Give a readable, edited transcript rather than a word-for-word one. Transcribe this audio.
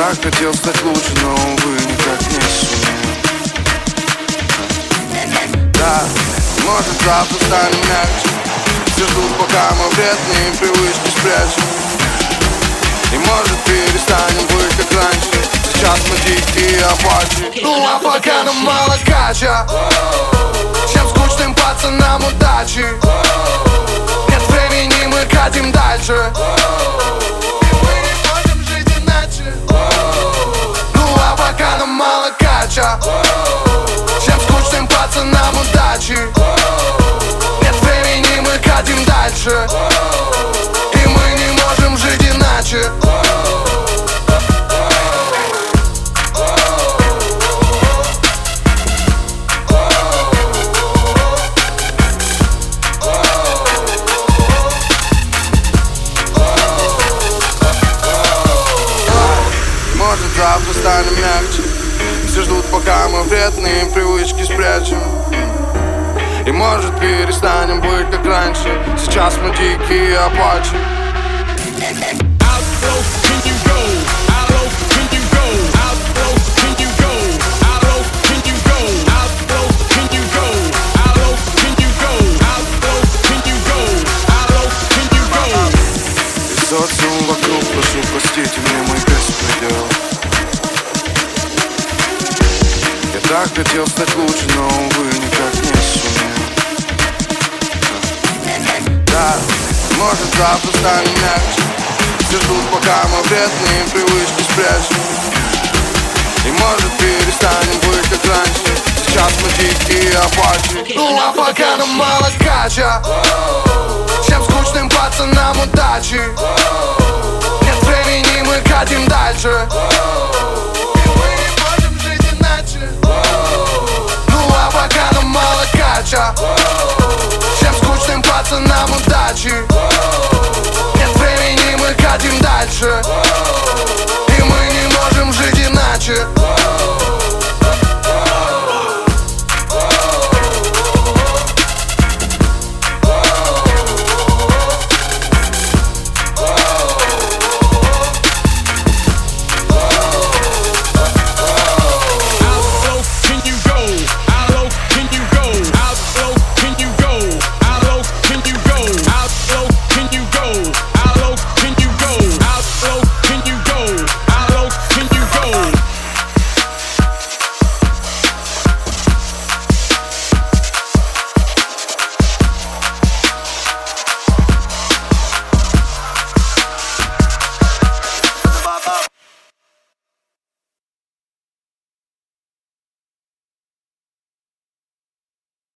так хотел стать лучше, но, увы, никак не сумел. Да, может завтра станем мягче. Все ждут, пока мы вредные привычки спрячем. И может перестанем быть как раньше. Сейчас мы дикие апачи. Ну а пока нам мало кача. Всем скучным пацанам удачи. Нет времени, мы катим дальше. И мы не можем жить иначе. Ну а пока нам мало кача. Всем скучным пацанам удачи. Нет времени, мы катим дальше. И мы не можем жить иначе. Может завтра станем мягче. Все ждут, пока мы вредные привычки спрячем. И может перестанем быть как раньше. Сейчас мы дикие апачи. И социум вокруг, прошу, простите мне мой беспредел. Я так хотел стать лучше, но, увы, никак не сумел. Да, может завтра станем мягче. Все ждут, пока мы вредные привычки спрячем. И может перестанем быть как раньше. Сейчас мы дикие апачи. Ну а пока нам мало кача. Всем скучным пацанам удачи. Нет времени, мы катим дальше. И мы не можем жить иначе. Ну а пока нам мало кача. Всем скучным пацанам удачи. Нет времени, мы катим дальше.